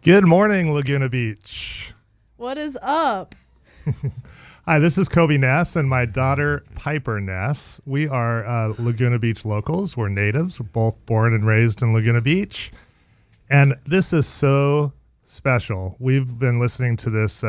Good morning, Laguna Beach. What is up? Hi, this is Kobe Ness and my daughter, Piper Ness. We are Laguna Beach locals. We're natives. We're both born and raised in Laguna Beach. And this is so special. We've been listening to this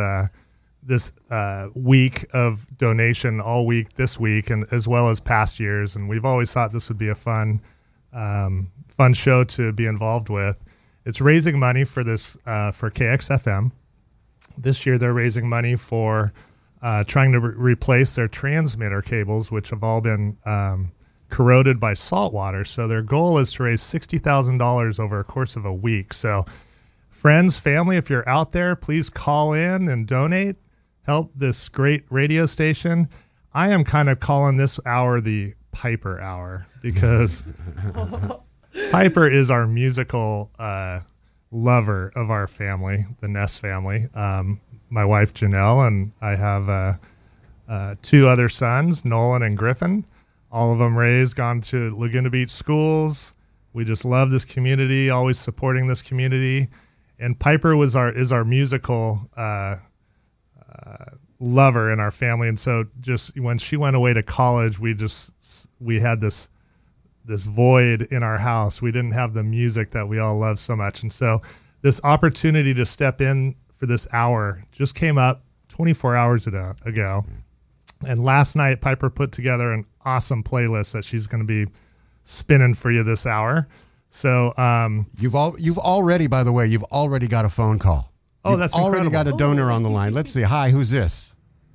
week of donation all week this week, and as well as past years. And we've always thought this would be a fun show to be involved with. It's raising money for this for KXFM. This year they're raising money for trying to replace their transmitter cables, which have all been corroded by salt water. So their goal is to raise $60,000 over a course of a week. So friends, family, if you're out there, please call in and donate. Help this great radio station. I am kind of calling this hour the Piper Hour because Piper is our musical lover of our family, the Ness family. My wife, Janelle, and I have two other sons, Nolan and Griffin. All of them gone to Laguna Beach schools. We just love this community, always supporting this community. And Piper is our musical lover in our family. And so just when she went away to college, we had this void in our house. We didn't have the music that we all love so much. And so this opportunity to step in for this hour just came up 24 hours ago. And last night, Piper put together an awesome playlist that she's going to be spinning for you this hour. So you've already, by the way, you've already got a phone call. Oh, that's incredible. Already got a donor on the line. Let's see. Hi, who's this?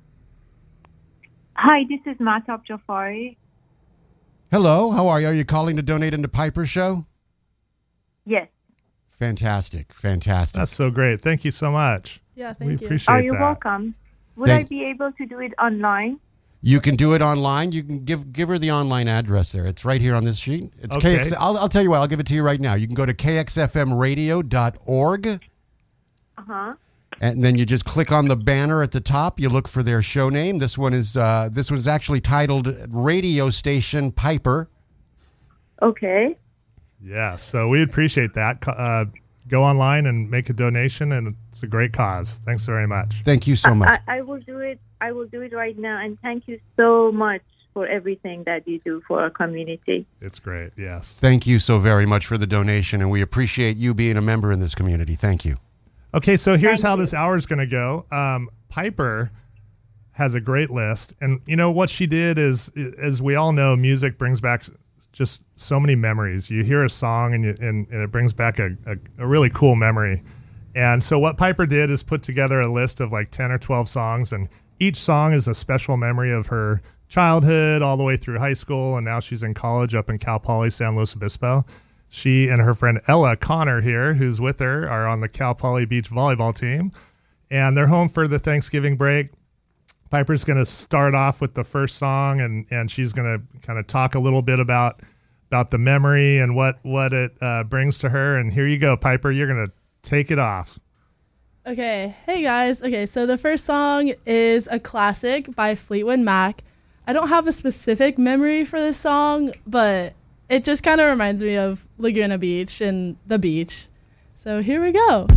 Hi, this is Mahtab Jafari. Hello, how are you? Are you calling to donate into Piper's show? Yes. Fantastic. That's so great. Thank you so much. Yeah, thank you. Appreciate that. You're welcome. Would I be able to do it online? You can do it online. You can give her the online address there. It's right here on this sheet. It's okay. I'll tell you what. I'll give it to you right now. You can go to kxfmradio.org. Uh-huh. And then you just click on the banner at the top. You look for their show name. This one is actually titled Radio Station Piper. Okay. Yeah, so we appreciate that. Go online and make a donation, and it's a great cause. Thanks very much. Thank you so much. I will do it. I will do it right now, and thank you so much for everything that you do for our community. It's great, yes. Thank you so very much for the donation, and we appreciate you being a member in this community. Thank you. Okay, so here's how this hour is going to go. Piper has a great list, and you know what she did is, as we all know, music brings back just so many memories. You hear a song and it brings back a really cool memory. And so what Piper did is put together a list of like 10 or 12 songs, and each song is a special memory of her childhood all the way through high school, and now she's in college up in Cal Poly San Luis Obispo. She and her friend Ella Connor here, who's with her, are on the Cal Poly Beach volleyball team, and they're home for the Thanksgiving break. Piper's going to start off with the first song, and she's going to kind of talk a little bit about the memory and what it brings to her. And here you go, Piper. You're going to take it off. Okay. Hey, guys. Okay, so the first song is a classic by Fleetwood Mac. I don't have a specific memory for this song, but it just kind of reminds me of Laguna Beach and the beach. So here we go.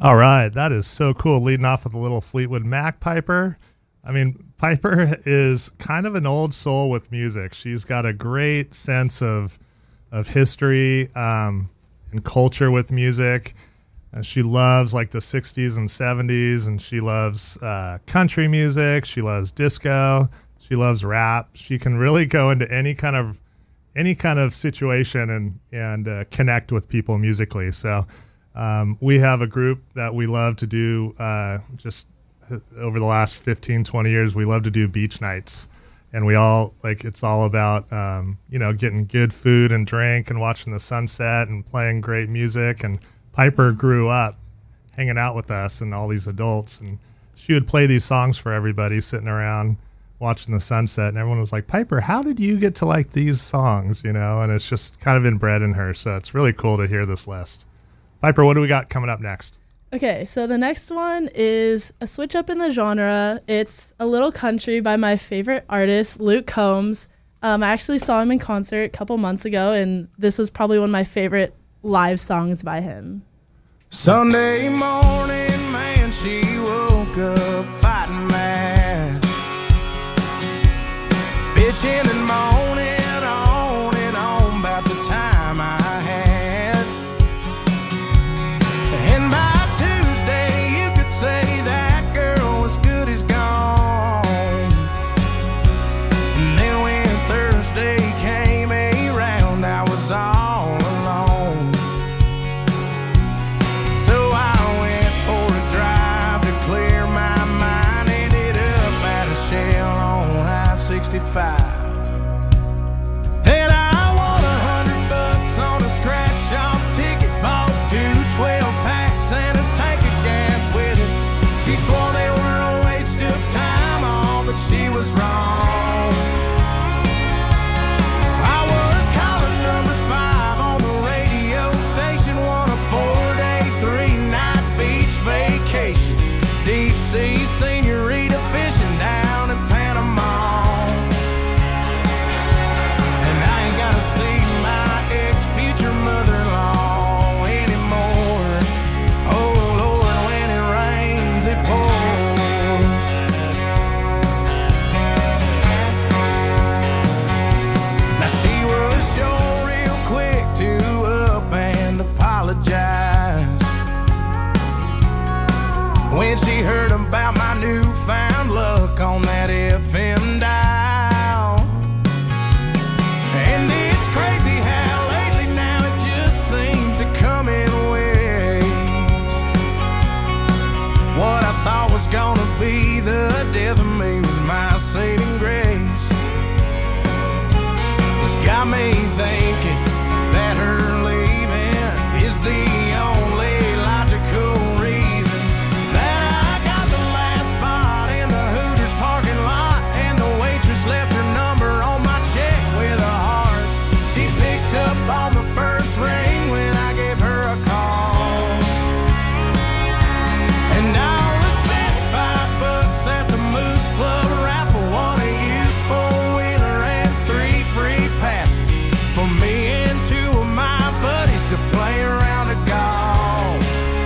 All right, that is so cool. Leading off with a little Fleetwood Mac, Piper. I mean, Piper is kind of an old soul with music. She's got a great sense of history and culture with music. She loves like the 60s and 70s, and she loves country music. She loves disco. She loves rap. She can really go into any kind of situation and connect with people musically. So we have a group that we love to do just over the last 15, 20 years. We love to do beach nights. And we all it's all about, getting good food and drink and watching the sunset and playing great music. And Piper grew up hanging out with us and all these adults. And she would play these songs for everybody sitting around watching the sunset. And everyone was like, Piper, how did you get to like these songs? And it's just kind of inbred in her. So it's really cool to hear this list. Piper, what do we got coming up next? Okay, so the next one is a switch up in the genre. It's A Little Country by my favorite artist, Luke Combs. I actually saw him in concert a couple months ago, and this was probably one of my favorite live songs by him. Sunday morning, man, she woke up fighting mad, bitching and moaning on and on about the time I had. And by Tuesday, you could say that girl was good as gone. And then when Thursday came around, I was all alone. So I went for a drive to clear my mind. Ended up at a Shell on I-65. Then I won $100 on a scratch-off ticket. Bought 2 12-packs and a tank of gas with it. She swore they were a waste of time, all, but she was wrong. I was calling number 5 on the radio station, won a 4-day, 3-night beach vacation. Deep sea senorita fishing down in Panama. And I ain't gotta see my ex-future mother-in-law anymore. Oh Lord, when it rains, it pours. Now she was sure real quick to up and apologize when she heard about my newfound luck on that FM dial. And it's crazy how lately now it just seems to come in waves. What I thought was gonna be the death of me was my saving grace. It's got me thinking that her leaving is the only logical reason that I got the last spot in the Hooters parking lot, and the waitress left her number on my check with a heart. She picked up on the first ring when I gave her a call. And I only spent $5 at the Moose Club raffle, won a used 4-wheeler and 3 free passes for me and 2 of my buddies to play around a golf.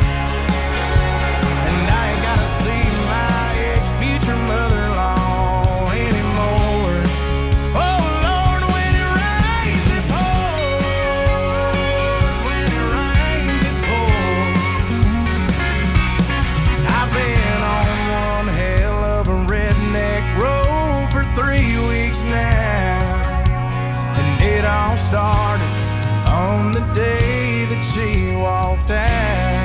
And I ain't gotta see my ex-future mother-in-law anymore. Oh Lord, when it rains, it pours. When it rains, it pours. I've been on one hell of a redneck road for 3 weeks now. And it all started on the day that she walked out.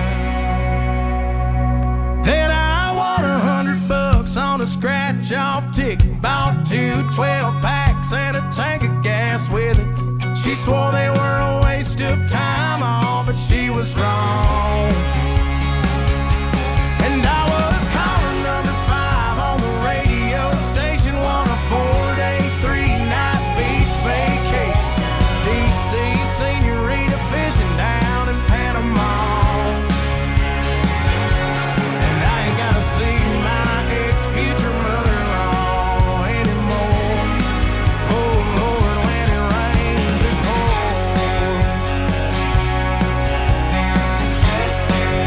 Then I won $100 on a scratch-off ticket. Bought 2 12-packs and a tank of gas with it. She swore they were a waste of time, all, but she was wrong. And I was calling number 5 on the radio station, won a 4-day, 3-night beach vacation. Deep sea senorita fishing down in Panama. And I ain't gotta see my ex-future mother-in-law anymore. Oh Lord, when it rains, it pours.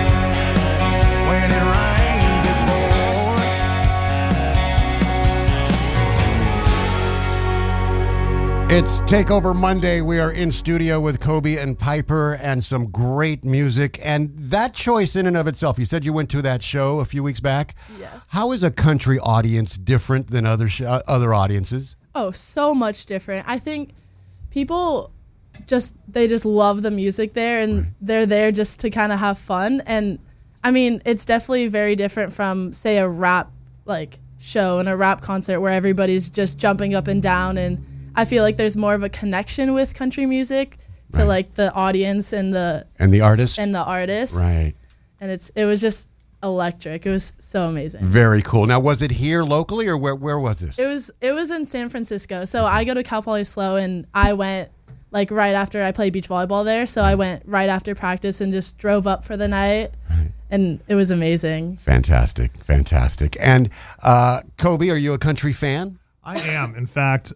It's Takeover Monday. We are in studio with Kobe and Piper and some great music. And that choice in and of itself, you said you went to that show a few weeks back. Yes. How is a country audience different than other audiences? Oh, so much different. I think people just love the music there, and they're there just to kind of have fun. And I mean, it's definitely very different from, say, a rap show and a rap concert where everybody's just jumping up and down, and I feel like there's more of a connection with country music to the audience and the artist. Right. And it was just electric. It was so amazing. Very cool. Now, was it here locally, or where was this? It was in San Francisco. So I go to Cal Poly SLO, and I went right after I played beach volleyball there. So I went right after practice and just drove up for the night. Right. And it was amazing. Fantastic. And Kobe, are you a country fan? I am. In fact,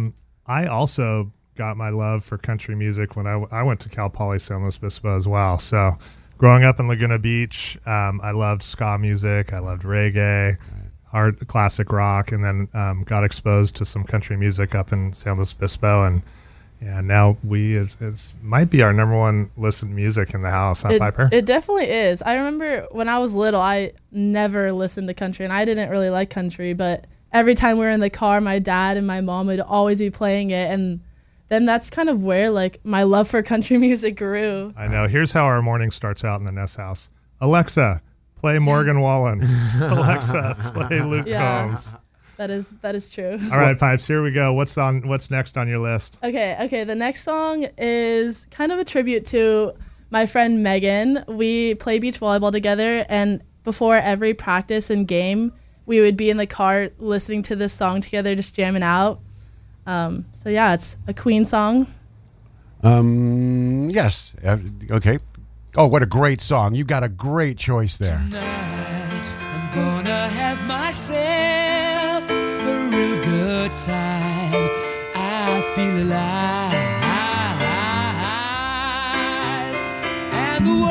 I also got my love for country music when I went to Cal Poly San Luis Obispo as well. So growing up in Laguna Beach, I loved ska music. I loved reggae, hard classic rock, and then got exposed to some country music up in San Luis Obispo. And now it might be our number one listened music in the house, huh, Piper? It definitely is. I remember when I was little, I never listened to country, and I didn't really like country, but every time we were in the car, my dad and my mom would always be playing it, and then that's kind of where my love for country music grew. I know. Here's how our morning starts out in the Ness house. Alexa, play Morgan Wallen. Alexa, play Luke Combs. That is true. All right, Pipes, here we go. What's next on your list? Okay. The next song is kind of a tribute to my friend Megan. We play beach volleyball together, and before every practice and game, we would be in the car listening to this song together, just jamming out. So yeah, it's a Queen song. Yes. Okay. Oh, what a great song. You got a great choice there. Tonight, I'm gonna have myself a real good time. I feel alive. And the world,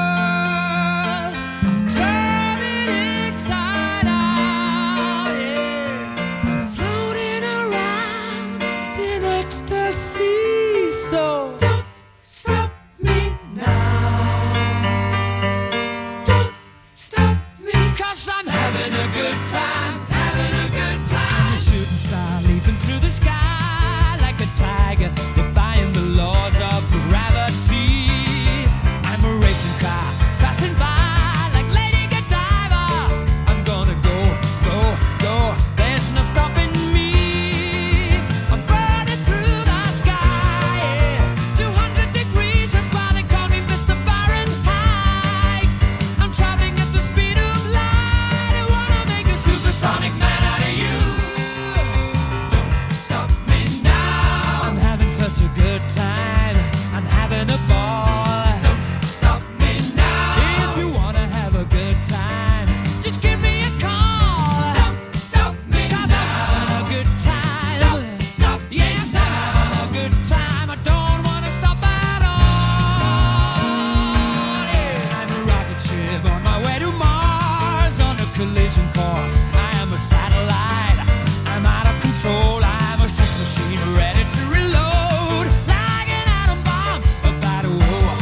I'm turning inside out. Yeah. I'm floating around in ecstasy. So don't stop me now. Don't stop me, 'cause I'm having a good time. Having a good time. A shooting star leaping through the sky like a tiger, defying the laws of gravity. I'm a racing car passing by like Lady Godiva. I'm gonna go, go, go. There's no stopping me. I'm burning through the sky. Yeah. 200 degrees, that's why they call me Mr. Fahrenheit. I'm traveling at the speed of light. I wanna make a supersonic man out of you. Don't stop me now. I'm having such a good time. I'm having a ball. Don't stop me now. If you wanna have a good time, just give me a call. Don't stop me 'cause I'm having a good time. Don't stop me. Yes, I'm having a good time. I don't wanna stop at all. Yeah. I'm a rocket ship on my way to Mars on a collision course. I am a satellite. I'm out of control. I'm a sex machine ready to reload like an atom bomb about to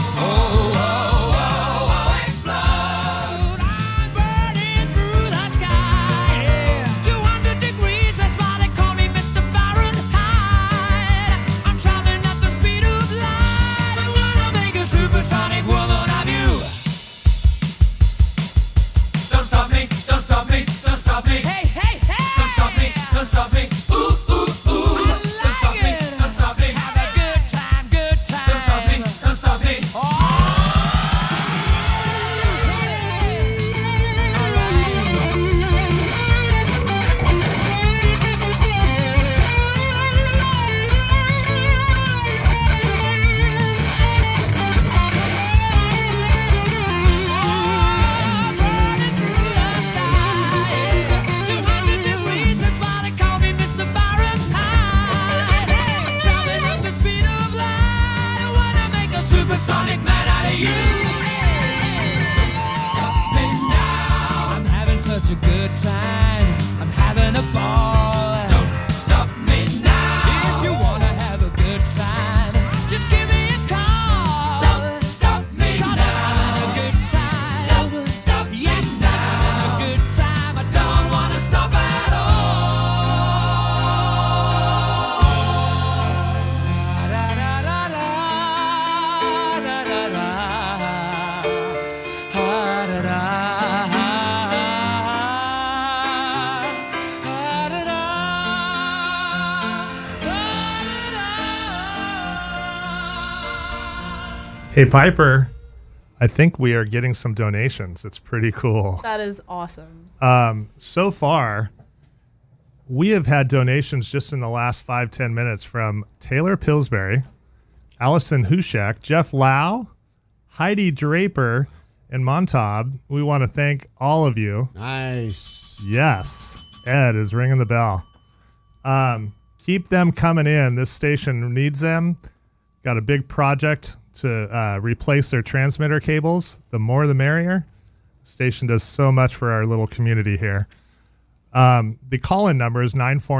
explode. I'm burning through the sky. Yeah. 200 degrees, that's why they call me Mr. Fahrenheit. I'm traveling at the speed of light. I wanna make a supersonic woman of you. Don't stop me, don't stop me, don't stop me. Hey, hey, hey! Don't stop me, don't stop me. Ooh, ooh, ooh. Don't stop me, don't stop me. Have a good time, good time. Don't stop me, don't stop me. Burning through the sky. 200 degrees, that's why they call me Mr. Fahrenheit. I'm traveling at the speed of light. I wanna make a supersonic man out of you. Don't stop me now. I'm having such a good time. I'm having a ball. Don't stop me now. If you wanna have Hey, Piper, I think we are getting some donations. It's pretty cool. That is awesome. So far, we have had donations just in the last 5-10 minutes from Taylor Pillsbury, Allison Hushek, Jeff Lau, Heidi Draper, and Montab. We want to thank all of you. Nice. Yes, Ed is ringing the bell. Keep them coming in. This station needs them. Got a big project to replace their transmitter cables. The more the merrier. The station does so much for our little community here. The call-in number is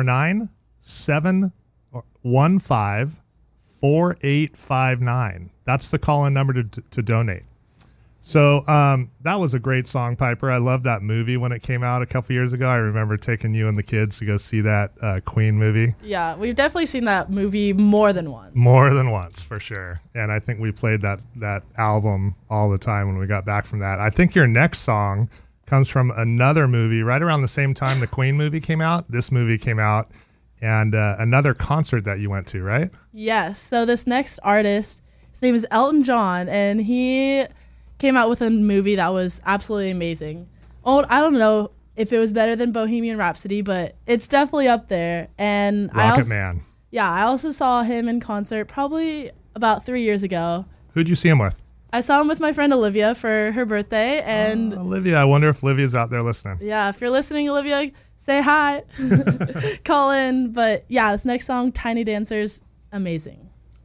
949-715-4859. That's the call-in number to donate. So that was a great song, Piper. I love that movie when it came out a couple years ago. I remember taking you and the kids to go see that Queen movie. Yeah, we've definitely seen that movie more than once. More than once, for sure. And I think we played that album all the time when we got back from that. I think your next song comes from another movie right around the same time the Queen movie came out. This movie came out, and another concert that you went to, right? Yes. So this next artist, his name is Elton John, and he came out with a movie that was absolutely amazing. Oh, I don't know if it was better than Bohemian Rhapsody, but it's definitely up there. And Rocket Man. Yeah, I also saw him in concert probably about 3 years ago. Who'd you see him with? I saw him with my friend Olivia for her birthday. And Olivia, I wonder if Olivia's out there listening. Yeah, if you're listening, Olivia, say hi. Call in. But yeah, this next song, Tiny Dancers, amazing.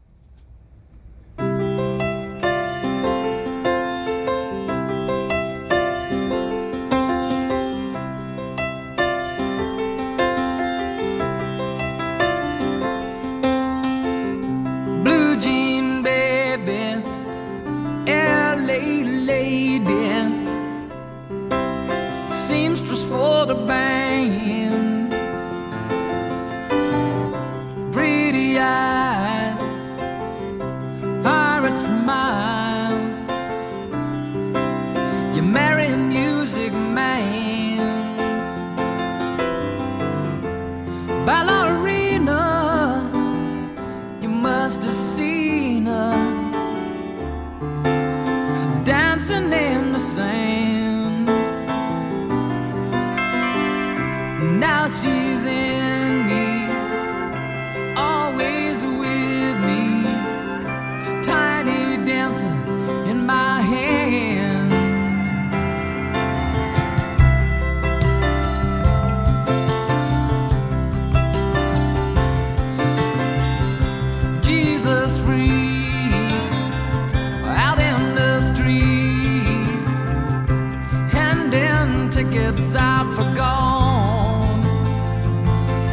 For the band, pretty eye, pirate smile, you marry music man, ballerina, you must have seen her dancing in the sand. Now she's in me, always with me, tiny dancer in my hand. Jesus freaks out in the street, handing tickets out for gone.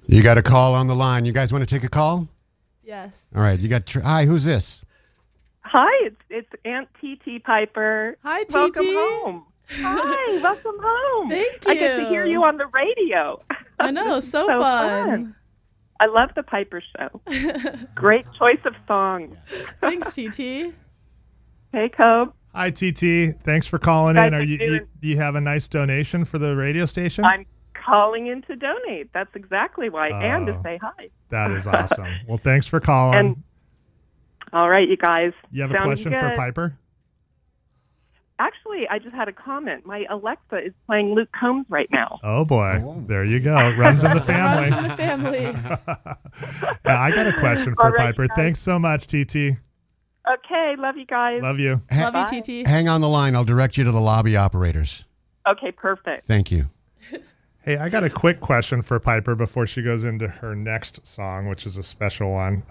You got a call on the line. You guys want to take a call? Yes. All right. You got. Hi. Who's this? Hi, it's Aunt TT Piper. Hi, TT. Welcome home. Hi, welcome home. Thank I get to you. hear you on the radio. I know, so fun. I love the Piper Show. Great choice of songs. Thanks, TT. Hey, Cobe. Hi, TT. Thanks for calling Guys, in. Are I'm you doing- you have a nice donation for the radio station? I'm calling in to donate. That's exactly why, and to say hi. That is awesome. Well, thanks for calling. And all right, you guys. You have a Sounds question for good. Piper? Actually, I just had a comment. My Alexa is playing Luke Combs right now. Oh boy, there you go. Runs in the family. Runs in the family. Yeah, I got a question for All right, Piper. guys. Thanks so much, TT. Okay, love you guys. Love you. Love Bye. you, TT. Hang on the line. I'll direct you to the lobby operators. Okay, perfect. Thank you. Hey, I got a quick question for Piper before she goes into her next song, which is a special one.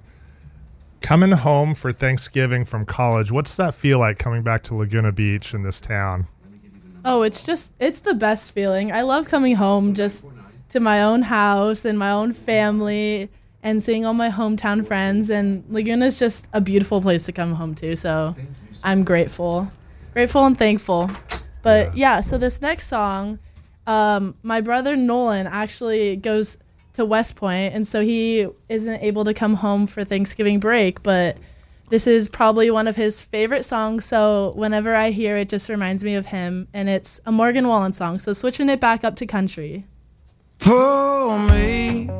Coming home for Thanksgiving from college, what's that feel like coming back to Laguna Beach in this town? Oh, it's the best feeling. I love coming home just to my own house and my own family and seeing all my hometown friends. And Laguna is just a beautiful place to come home to. So I'm grateful and thankful. But yeah, so this next song, my brother Nolan actually goes to West Point, and so he isn't able to come home for Thanksgiving break, but this is probably one of his favorite songs, so whenever I hear it, just reminds me of him, and it's a Morgan Wallen song, so switching it back up to country. Pour me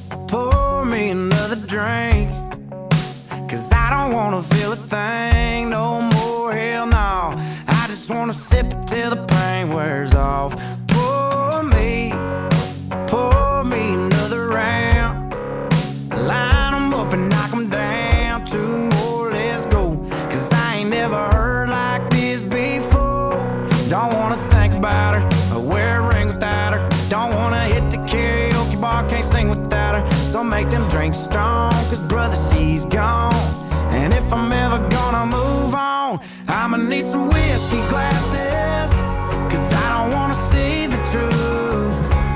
another drink, 'cause I don't wanna feel a thing no more, hell no. I just wanna sip it till the pain wears off. Pour me another round. Line 'em up and knock 'em down. Two more, let's go. 'Cause I ain't never heard like this before. Don't wanna think about her or wear a ring without her. Don't wanna hit the karaoke bar, can't sing without her. So make them drinks strong, 'cause brother, she's gone. And if I'm ever gonna move on, I'ma need some whiskey glasses, 'cause I don't wanna see the truth.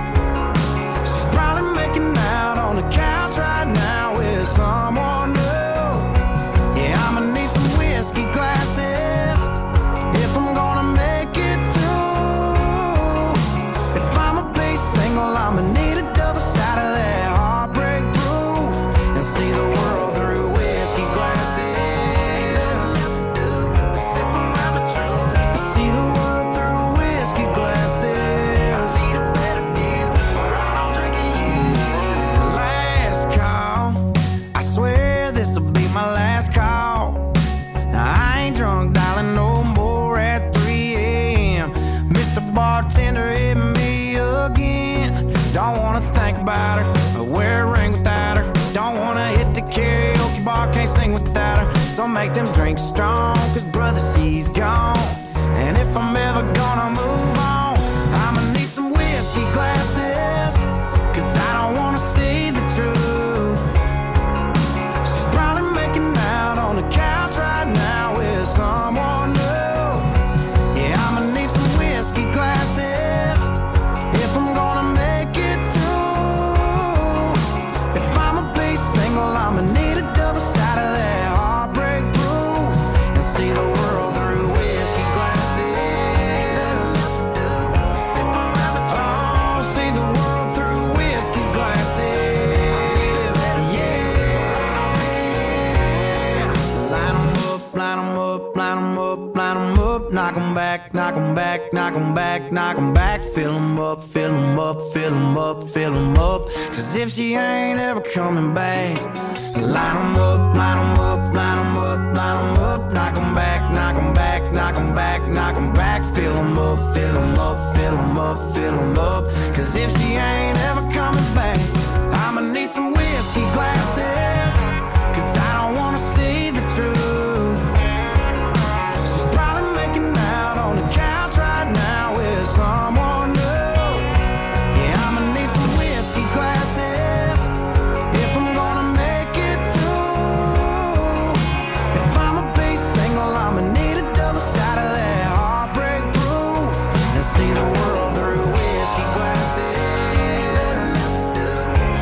She's probably making out on the couch right now with someone new. Yeah, I'ma need some whiskey glasses if I'm gonna make it through. If I'ma be single, I'ma need a double shot of that heartbreak proof and see the world through whiskey glasses. Sip around the truth and see the world through whiskey glasses. I need a better deal, or I'm drinking you. Last call, I swear this'll be my last call. Now I ain't drunk, darling, no more at 3 a.m. Mr. Bartender hit me again. Don't wanna think about her or wear a ring without her. Don't wanna hit the karaoke bar, can't sing without her. So make them drinks strong, 'cause brother, she's gone. And if I'm ever gonna move on, I'ma need some whiskey glasses, 'cause I don't wanna see the truth. She's probably making out on the couch right now with someone new. Yeah, I'ma need some whiskey glasses if I'm gonna make it through. If I'ma be single, I'ma need a double shot of that heartbreak proof and see the world through whiskey glasses. Sip around the truth. Oh, see the world through whiskey glasses. Yeah. Line 'em up, line 'em up, line 'em up, line 'em up. Knock 'em back, knock 'em back, knock 'em back, knock 'em back. Fill 'em up, fill 'em up, fill 'em up, fill 'em up. 'Cause if she ain't ever coming back, line 'em up, line 'em up, line 'em up, line 'em up. Knock 'em back, knock 'em back, knock 'em back, knock 'em back. Fill 'em up, fill 'em up, fill 'em up, fill em up. 'Cause if she ain't ever coming back, I'ma need some whiskey glasses, 'cause I don't wanna see the truth. She's probably making out on the couch right now with someone new. Yeah, I'ma need some whiskey glasses if I'm gonna make it through. If I'ma be single, I'ma need a double shot of that heartbreak proof and see the world through whiskey glasses.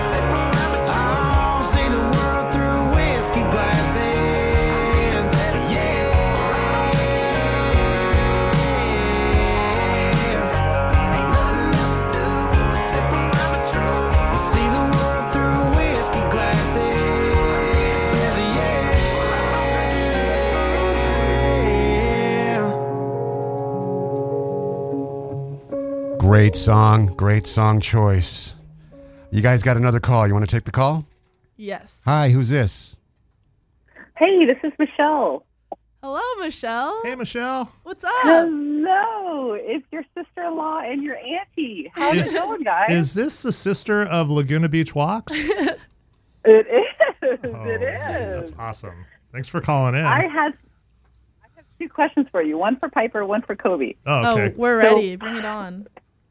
Great song choice. You guys got another call. You want to take the call? Yes. Hi, who's this? Hey, this is Michelle. Hello, Michelle. Hey, Michelle. What's up? Hello, it's your sister-in-law and your auntie. How's it going, guys? Is this the sister of Laguna Beach Walks? It is. Oh, It man, is. that's awesome. Thanks for calling in. I have 2 questions for you. One for Piper, one for Kobe. Oh, okay. Oh, we're ready. Bring it on.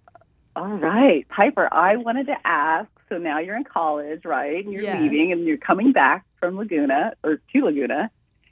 All right, Piper, I wanted to ask, so now you're in college, right? And you're Yes. leaving and you're coming back from Laguna, or to Laguna.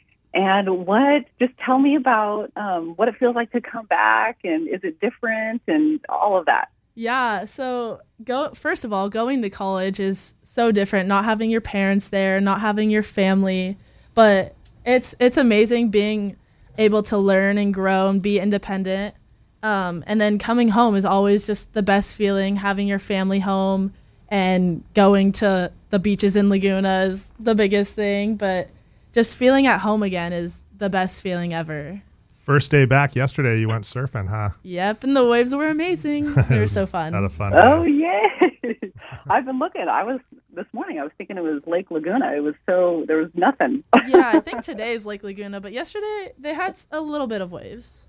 And just tell me about what it feels like to come back, and is it different, and all of that. Yeah, so first of all, going to college is so different, not having your parents there, not having your family, but it's amazing being able to learn and grow and be independent. And then coming home is always just the best feeling, having your family home and going to the beaches in Laguna is the biggest thing, but just feeling at home again is the best feeling ever. First day back yesterday, you went surfing, huh? Yep, and the waves were amazing. They were so fun. Not a fun Oh, day. yeah. I've been looking. This morning I was thinking it was Lake Laguna. There was nothing. Yeah, I think today is Lake Laguna, but yesterday they had a little bit of waves.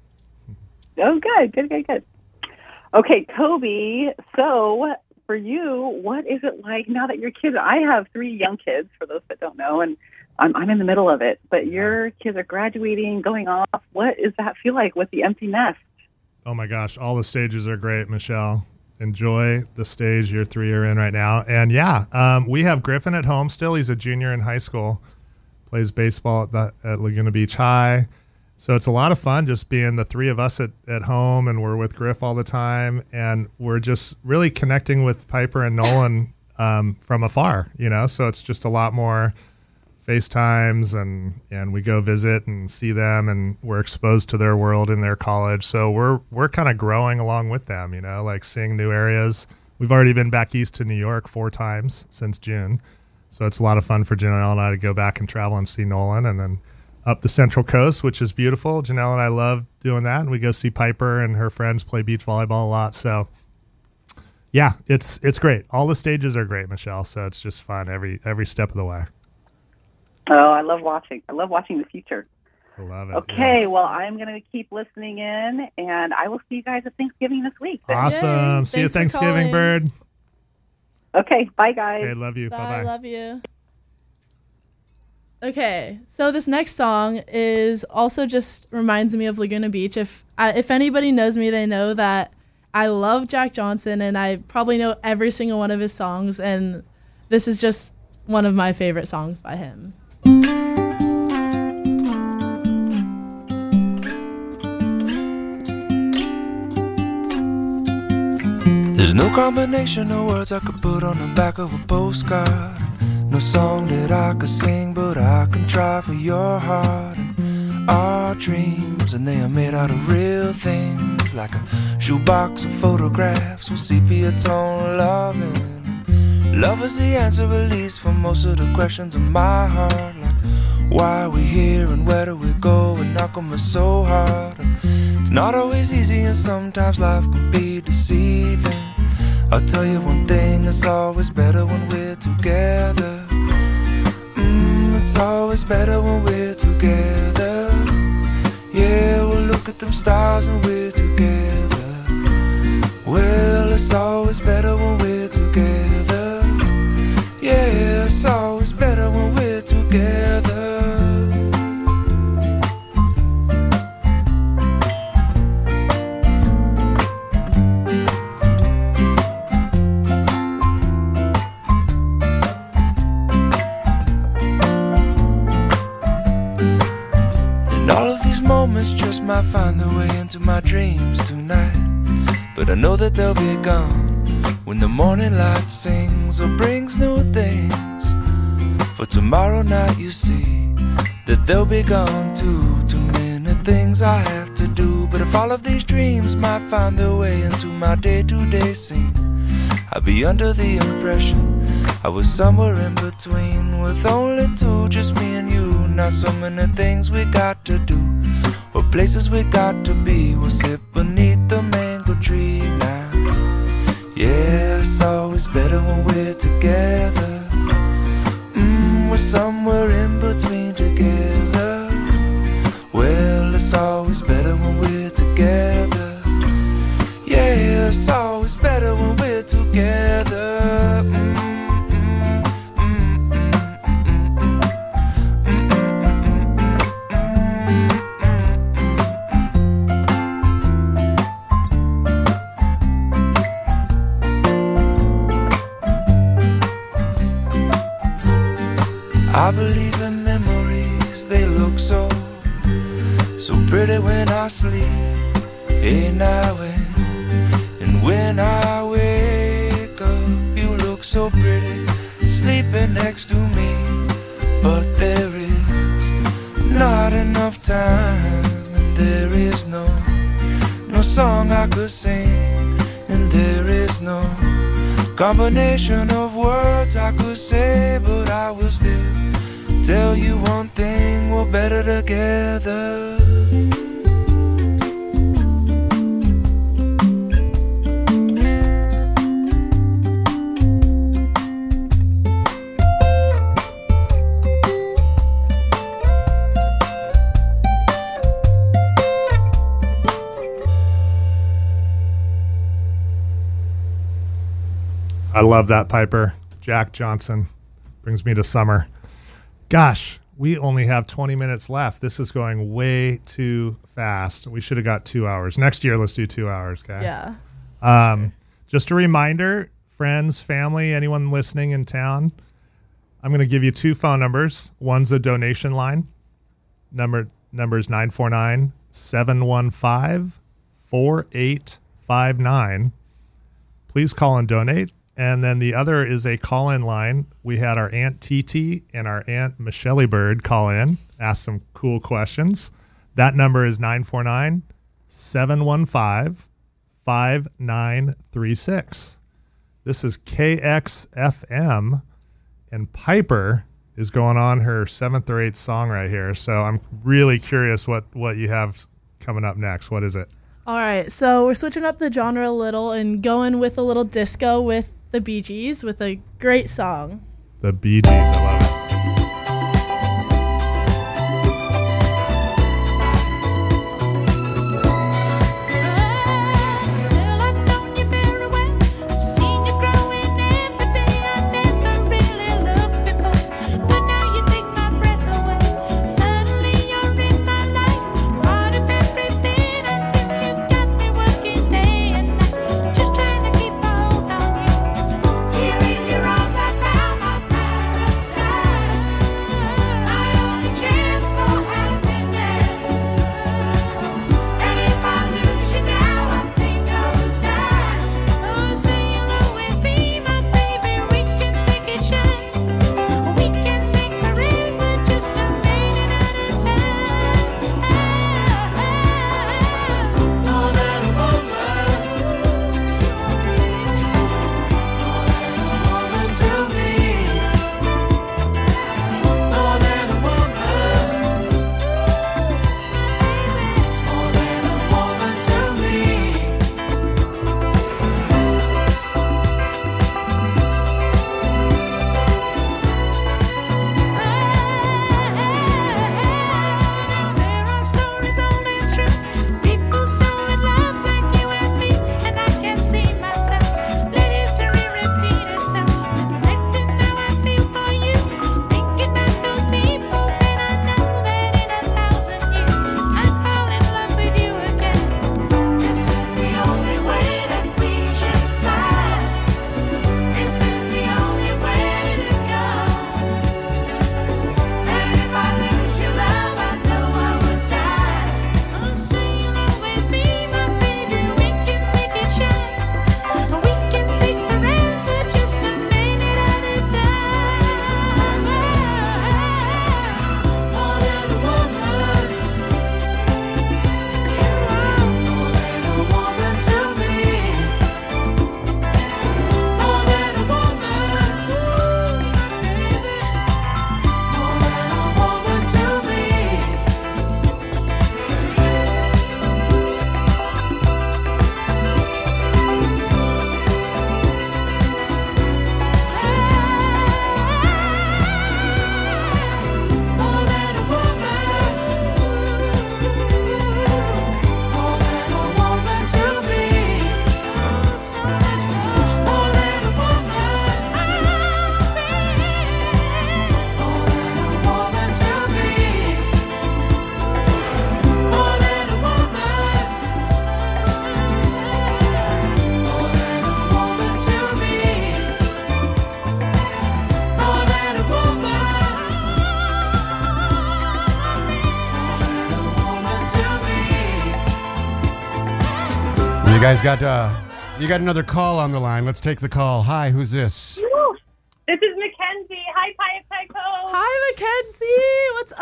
Oh, good. Okay, Kobe, so for you, what is it like now that your kids, I have 3 young kids, for those that don't know, and I'm in the middle of it, but your kids are graduating, going off. What does that feel like with the empty nest? Oh my gosh, all the stages are great, Michelle. Enjoy the stage your 3 are in right now. And yeah, we have Griffin at home still. He's a junior in high school, plays baseball at Laguna Beach High. So it's a lot of fun just being the 3 of us at home, and we're with Griff all the time. And we're just really connecting with Piper and Nolan from afar, so it's just a lot more FaceTimes and we go visit and see them, and we're exposed to their world in their college. So we're kind of growing along with them, like seeing new areas. We've already been back east to New York 4 times since June. So it's a lot of fun for Janelle and I to go back and travel and see Nolan, and then up the Central Coast, which is beautiful. Janelle and I love doing that, and we go see Piper and her friends play beach volleyball a lot. So yeah, it's great. All the stages are great, Michelle. So it's just fun every step of the way. Oh, I love watching. I love watching the future. I love it. Okay, Yes. well, I'm going to keep listening in, and I will see you guys at Thanksgiving this week. Awesome. Yay. See you Thanks for Thanksgiving, calling. Bird. Okay, bye, guys. Okay, love you. Bye, Bye-bye. love you. Okay, so this next song is also just reminds me of Laguna Beach. If anybody knows me, they know that I love Jack Johnson, and I probably know every single one of his songs, and this is just one of my favorite songs by him. There's no combination of words I could put on the back of a postcard. No song that I could sing, but I can try for your heart. And our dreams, and they are made out of real things, like a shoebox of photographs with sepia tone loving. Love is the answer, at least, for most of the questions in my heart. Like, why are we here and where do we go, and knock on us so hard? It's not always easy, and sometimes life can be deceiving. I'll tell you one thing, it's always better when we're together. It's always better when we're together. Yeah, we'll look at them stars and we're together. Well, it's always better when we're together. Yeah, it's always better when we're together. Moments just might find their way into my dreams tonight, but I know that they'll be gone when the morning light sings or brings new things. For tomorrow night you see that they'll be gone too. Too many things I have to do, but if all of these dreams might find their way into my day-to-day scene, I'd be under the impression I was somewhere in between, with only 2, just me and you. Not so many things we got to do, or places we got to be. We'll sit beneath the mango tree now. I believe in memories, they look so pretty when I sleep. Hey now and when I wake up, you look so pretty sleeping next to me. But there is not enough time, and there is no song I could sing, and there is no combination of words I could say, but I will still tell you one thing, we're better together. I love that, Piper. Jack Johnson brings me to summer. Gosh, we only have 20 minutes left. This is going way too fast. We should have got 2 hours. Next year, let's do 2 hours, okay? Yeah. Just a reminder, friends, family, anyone listening in town, I'm going to give you 2 phone numbers. One's a donation line. Number is 949-715-4859. Please call and donate. And then the other is a call-in line. We had our Aunt TT and our Aunt Michelle Bird call in, ask some cool questions. That number is 949-715-5936. This is KXFM, and Piper is going on her 7th or 8th song right here. So I'm really curious what you have coming up next. What is it? All right, so we're switching up the genre a little and going with a little disco with the Bee Gees with a great song. The Bee Gees, I love it. Here in your arms I found my paradise. guys got you got another call on the line. Let's take the call. Hi, who's this? Woo. This is Mackenzie. Hi, Pia Tycho. Hi, Mackenzie. What's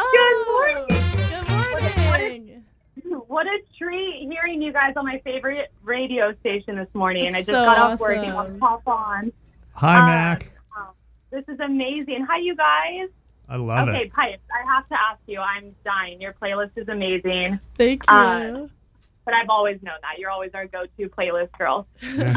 up? Good morning. Good morning. What a treat hearing you guys on my favorite radio station this morning. It's I just so got off work and awesome. want to pop on. Hi, Mac. This is amazing. Hi, you guys. I love Okay, it. Pipes, I have to ask you. I'm dying. Your playlist is amazing. Thank you. But I've always known that. You're always our go-to playlist girl. Okay.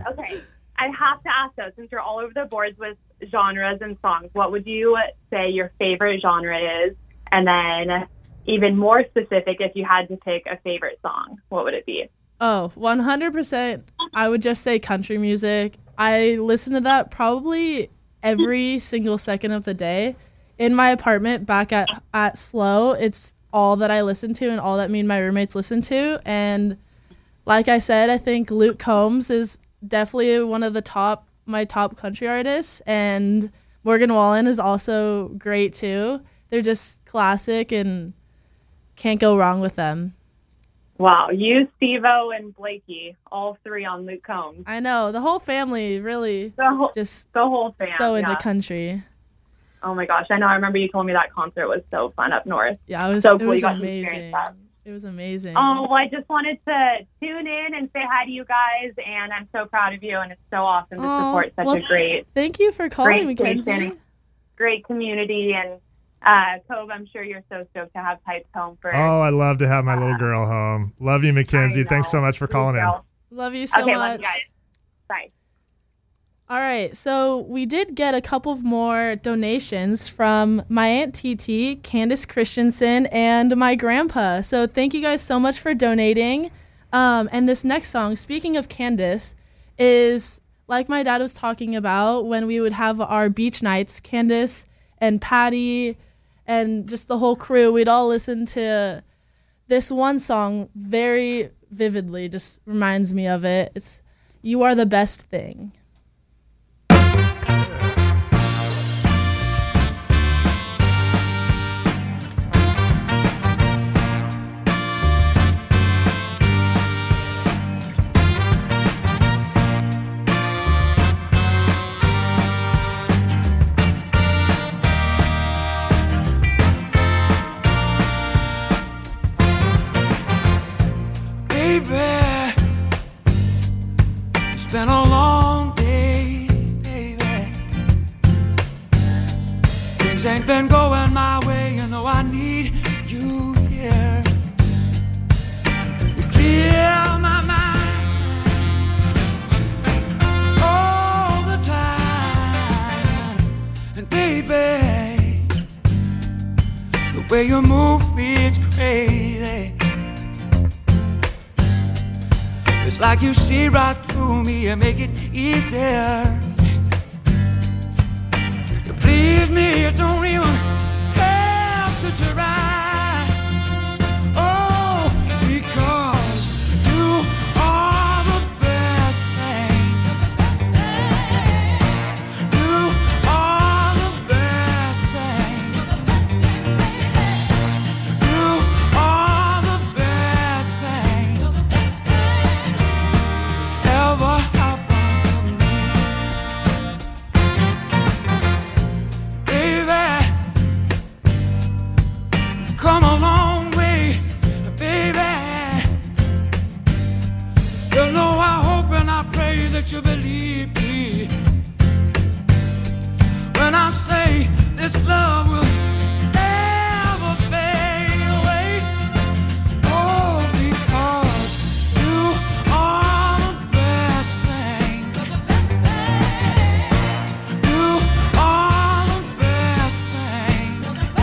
I have to ask, though, since you're all over the boards with genres and songs, what would you say your favorite genre is? And then even more specific, if you had to pick a favorite song, what would it be? Oh, 100%. I would just say country music. I listen to that probably every single second of the day. In my apartment back at SLO, it's all that I listen to and all that me and my roommates listen to. And like I said, I think Luke Combs is definitely one of my top country artists. And Morgan Wallen is also great too. They're just classic and can't go wrong with them. Wow, you, Steve-O, and Blakey, all three on Luke Combs. I know. The whole family really The whole fam. so into yeah. country. Oh my gosh, I know. I remember you told me that concert was so fun up north. Yeah, it was So cool it was you got to experience amazing. that. It was amazing. Oh, well, I just wanted to tune in and say hi to you guys, and I'm so proud of you, and it's so awesome to support such a great Thank you for calling me, great Mackenzie. station, great community, and Cove, I'm sure you're so stoked to have Pipes home for. Oh, I love to have my little girl home. Love you, Mackenzie. Thanks so much for calling in. Love you so Okay, much. love you guys. Bye. All right, so we did get a couple of more donations from my Aunt TT, Candace Christensen, and my grandpa. So thank you guys so much for donating. And this next song, speaking of Candace, is like my dad was talking about when we would have our beach nights. Candace and Patty and just the whole crew, we'd all listen to this one song very vividly, just reminds me of it. It's You Are the Best Thing. Baby, it's been a long day, baby. Things ain't been going my way, you know I need you here. You clear my mind all the time. And baby, the way you move me, it's crazy. It's like you see right through me and make it easier. You please me, you don't even have to try. Oh, because you are the best thing. You are the best thing. You are the best thing ever happened to me. Baby, you've come a long way, baby. You know I hope and I pray that you believe me when I say this love will never fade away. Oh, because you are the best thing. You are the best thing.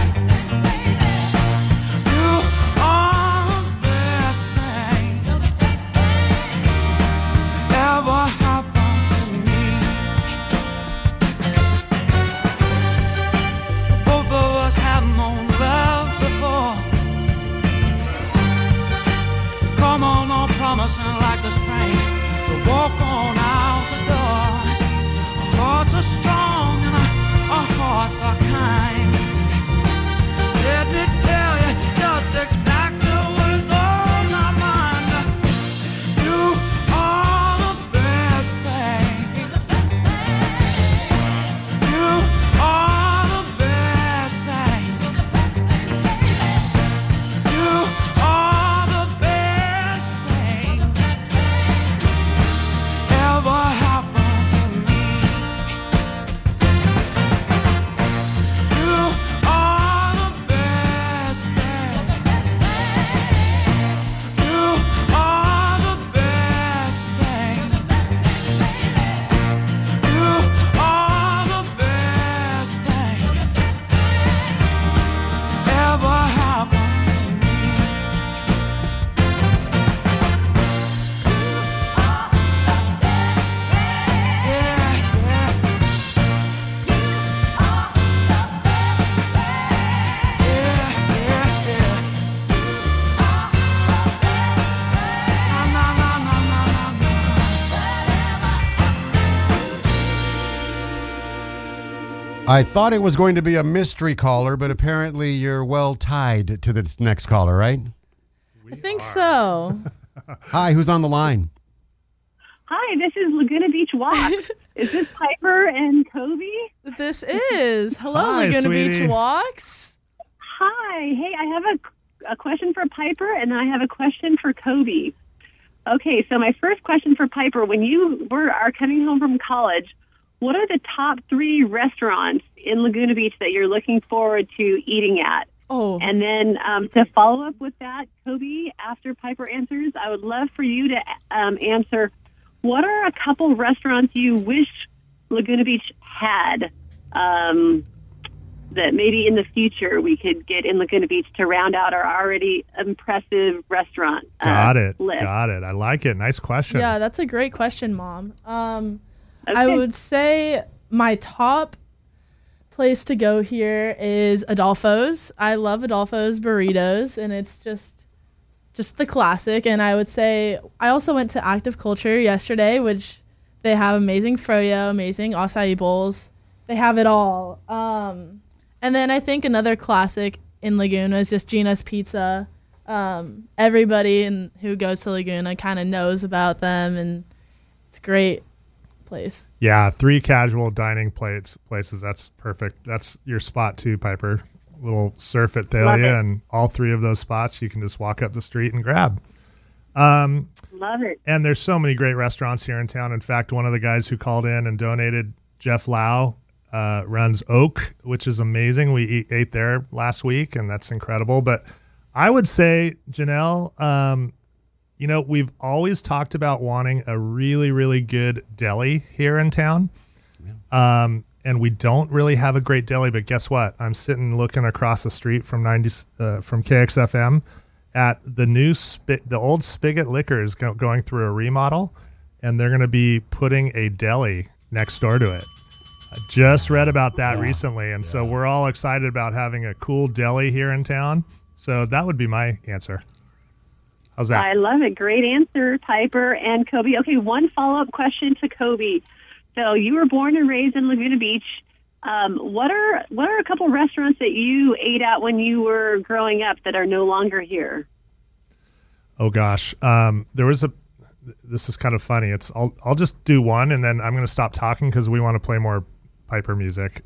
You are the best thing ever happened to me. I thought it was going to be a mystery caller, but apparently you're well tied to the next caller, right? I think so. Hi, who's on the line? Hi, this is Laguna Beach Walk. Is this Piper and Kobe? This is. Hello, Hi, Laguna sweetie. Beach Walks. Hi. Hey, I have a question for Piper, and then I have a question for Kobe. Okay, so my first question for Piper, when you are coming home from college, what are the top 3 restaurants in Laguna Beach that you're looking forward to eating at? Oh. And then to follow up with that, Kobe, after Piper answers, I would love for you to answer, what are a couple restaurants you wish Laguna Beach had that maybe in the future we could get in Laguna Beach to round out our already impressive restaurant Got it. list? Got it. I like it. Nice question. Yeah, that's a great question, Mom. Okay. I would say my top place to go here is Adolfo's. I love Adolfo's burritos, and it's just the classic. And I would say I also went to Active Culture yesterday, which they have amazing froyo, amazing acai bowls. They have it all. And then I think another classic in Laguna is just Gina's Pizza. Everybody who goes to Laguna kind of knows about them, and it's a great place. Yeah, 3 casual dining places. That's perfect. That's your spot too, Piper. Little surf at Thalia, and all 3 of those spots you can just walk up the street and grab. Love it. And there's so many great restaurants here in town. In fact, one of the guys who called in and donated, Jeff Lau, runs Oak, which is amazing. We ate there last week, and that's incredible. But I would say, Janelle, we've always talked about wanting a really, really good deli here in town. And we don't really have a great deli, but guess what? I'm sitting looking across the street from KXFM at the new the old Spigot Liquors going through a remodel, and they're going to be putting a deli next door to it. I just read about that recently, and so we're all excited about having a cool deli here in town. So that would be my answer. How's that? I love it. Great answer, Piper and Kobe. Okay, one follow-up question to Kobe. So you were born and raised in Laguna Beach. What are a couple restaurants that you ate at when you were growing up that are no longer here? Oh gosh, this is kind of funny. I'll just do one, and then I'm going to stop talking because we want to play more Piper music.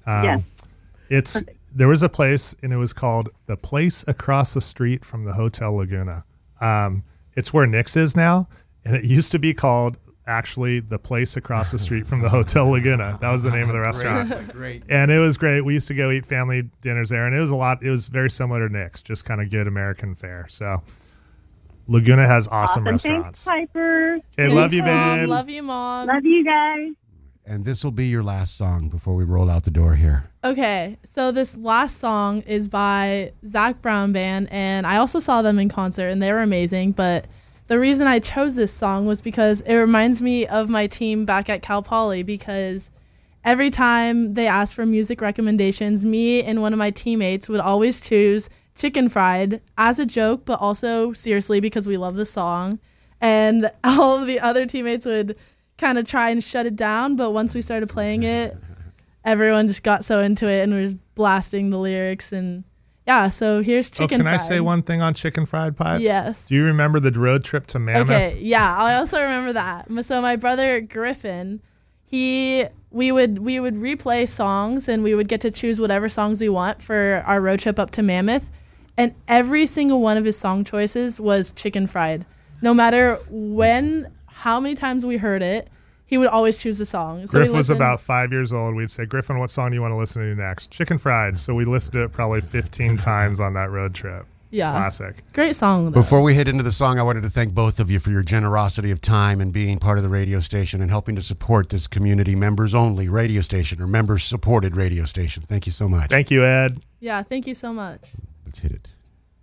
There was a place, and it was called The Place Across the Street from the Hotel Laguna. It's where Nick's is now, and it used to be called actually The Place Across the Street from the Hotel Laguna. That was the name of the restaurant. Great. And it was great. We used to go eat family dinners there, and it was very similar to Nick's, just kind of good American fare. So Laguna has awesome restaurants. Thanks, Piper. Hey, love you, babe. Love you, Mom. Love you guys. And this will be your last song before we roll out the door here. Okay, so this last song is by Zach Brown Band, and I also saw them in concert, and they were amazing. But the reason I chose this song was because it reminds me of my team back at Cal Poly, because every time they asked for music recommendations, me and one of my teammates would always choose Chicken Fried as a joke, but also seriously because we love the song. And all of the other teammates would kind of try and shut it down, but once we started playing it, everyone just got so into it and was blasting the lyrics. And yeah, so here's Chicken Fried. Can I say one thing on Chicken Fried Pipes? Yes. Do you remember the road trip to Mammoth? Okay, yeah, I also remember that. So my brother Griffin, we would replay songs, and we would get to choose whatever songs we want for our road trip up to Mammoth, and every single one of his song choices was Chicken Fried. No matter how many times we heard it, he would always choose the song. So Griff was about 5 years old. We'd say, Griffin, what song do you want to listen to next? Chicken Fried. So we listened to it probably 15 times on that road trip. Yeah. Classic. Great song, though. Before we hit into the song, I wanted to thank both of you for your generosity of time and being part of the radio station and helping to support this community members-only radio station or members-supported radio station. Thank you so much. Thank you, Ed. Yeah, thank you so much. Let's hit it.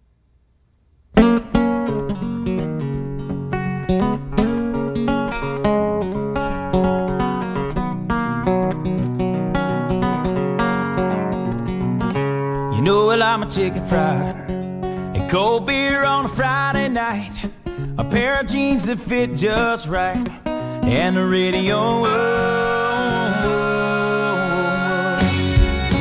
You know, well, I'm a chicken fried and cold beer on a Friday night, a pair of jeans that fit just right, and the radio.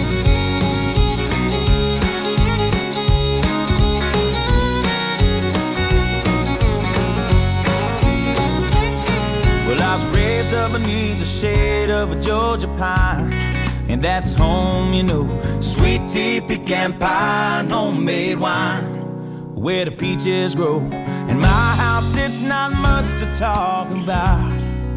I was raised up beneath the shade of a Georgia pine, and that's home, you know. Sweet tea, pecan pie, and homemade wine, where the peaches grow. In my house, it's not much to talk about,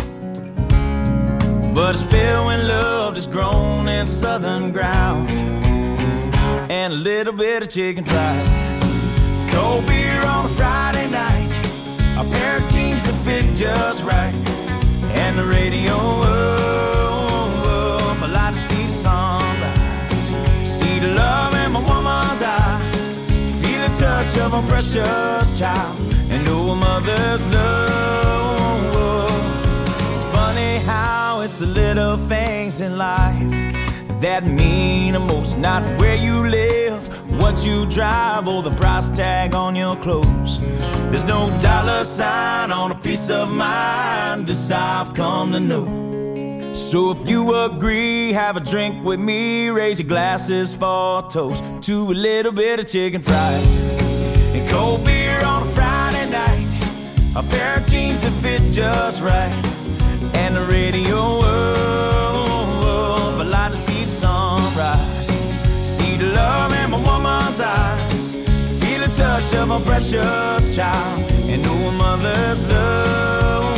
but it's filled when love is grown in southern ground, and a little bit of chicken fried. Cold beer on a Friday night, a pair of jeans that fit just right, and the radio up. I like to see the sunrise, see the love in my woman's eyes, feel the touch of a precious child, and know a mother's love. It's funny how it's the little things in life that mean the most. Not where you live, what you drive, or the price tag on your clothes. There's no dollar sign on a piece of mind, this I've come to know. So if you agree, have a drink with me, raise your glasses for a toast to a little bit of chicken fried and cold beer on a Friday night, a pair of jeans that fit just right, and the radio up. I like to see the sunrise, see the love in my woman's eyes, feel the touch of a precious child, and know a mother's love.